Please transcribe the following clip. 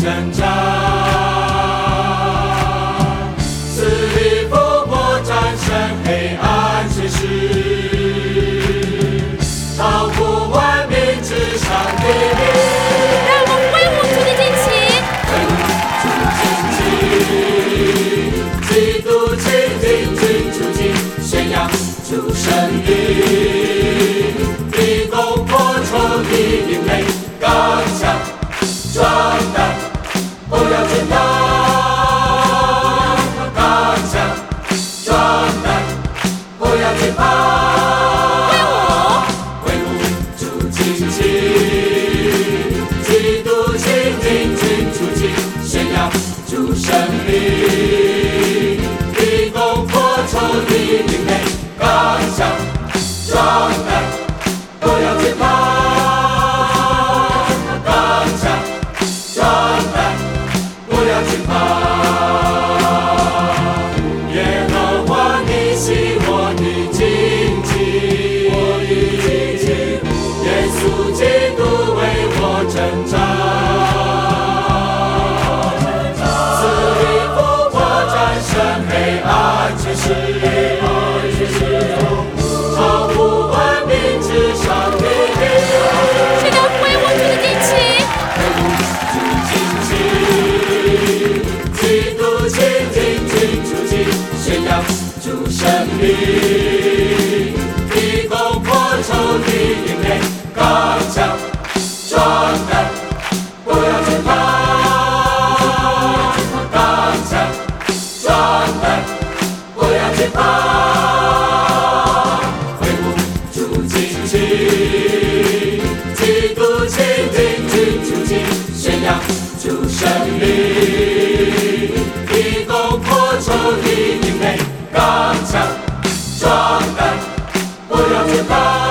征战，死里复活，战胜黑暗权势，超乎万民之上的名。 让我们挥舞主的旌旗， 基督倾听君主经，宣扬主圣名，以攻破仇敌营垒，刚强壮胆，不要惧怕，刚强壮胆，不要惧怕。挥舞主旌旗，基督倾听君主经，宣扬主圣名，以攻破仇敌营垒，刚强壮胆，不要惧怕，刚强壮胆，不要惧怕。耶和华你喜我的荆棘，耶稣基督为我征战，死里复活，战胜黑暗权势，超乎万民之上的名。 是的，挥舞主的旌旗， 主旌旗，基督倾听君主经，宣扬主圣名，以攻破仇敌营垒，刚强壮胆，不要惧怕，刚强壮胆，不要惧怕。挥舞主旌旗，基督倾听君主经，宣扬主圣名，以攻破仇敌营垒，刚强壮胆，不要惧怕。